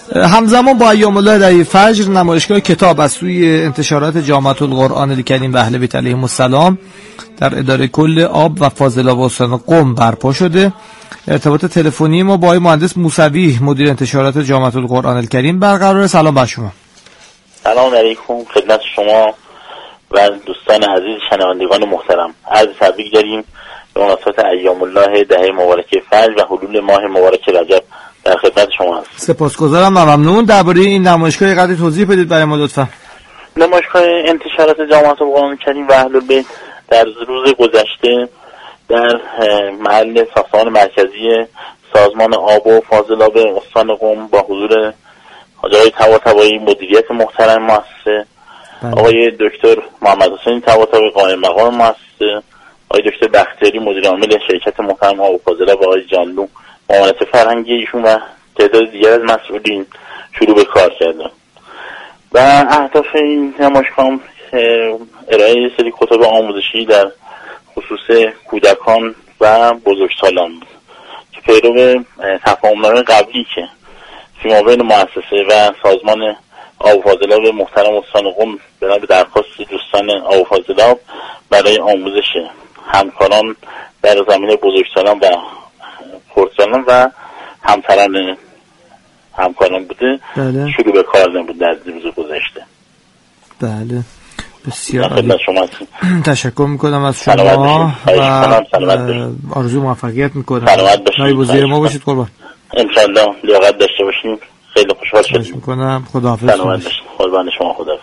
همزمان با ایام الله دهه فجر نمایشگاه کتاب از سوی انتشارات جامعه القرآن الکریم و اهل بیت علیهم السلام در اداره کل آب و فاضلاب استان قم برپا شده. ارتباط تلفنی ما با آقای مهندس موسوی مدیر انتشارات جامعه القرآن الکریم برقرار. سلام بر شما. سلام علیکم خدمت شما و دوستان عزیز شنوندگان محترم. عرض تبریک داریم به مناسبت ایام الله دهه مبارکه فجر و حلول ماه مبارک رجب. در خدمت شما هستم. سپاسگزارم و ممنون. درباره این نمایشگاه قدری توضیح بدید برای ما لطفا. نمایشگاه انتشارات جامعه القرآن الکریم و اهل بیت در روز گذشته در محل ساختمان مرکزی سازمان آب و فاضلاب استان قم با حضور آقای طباطبایی مدیریت محترم مؤسسه، آقای دکتر محمد حسین طباطبایی قائم مقام مؤسسه، آقای دکتر بختیاری مدیر عامل شرکت محترم آب و فاضلاب و آقای جانلو معاونت فرهنگی ایشون و تعداد دیگر از مسئولین شروع به کار کردن و اهداف این نمایشگاه ارائه سری کتاب آموزشی در خصوص کودکان و بزرگسالان بود که پیرو تفاهم‌نامه قبلی که فیما بین مؤسسه و سازمان آب و فاضلاب محترم استان قم بنا به درخواست دوستان آب و فاضلاب برای آموزش همکاران در زمینه بزرگسالان و خردسالان و همسران همکاران بوده. بله. شروع به کار نبود در روز گذشته. بله بسیار عالی. تشکر میکنم از شما و آرزو موفقیت میکنم. نایب وزیر ما باشید قربان. انشالله لیاقت داشته باشیم. خیلی خوشحال شدیم. میکنم. خداحافظ. قربان شما. خدا.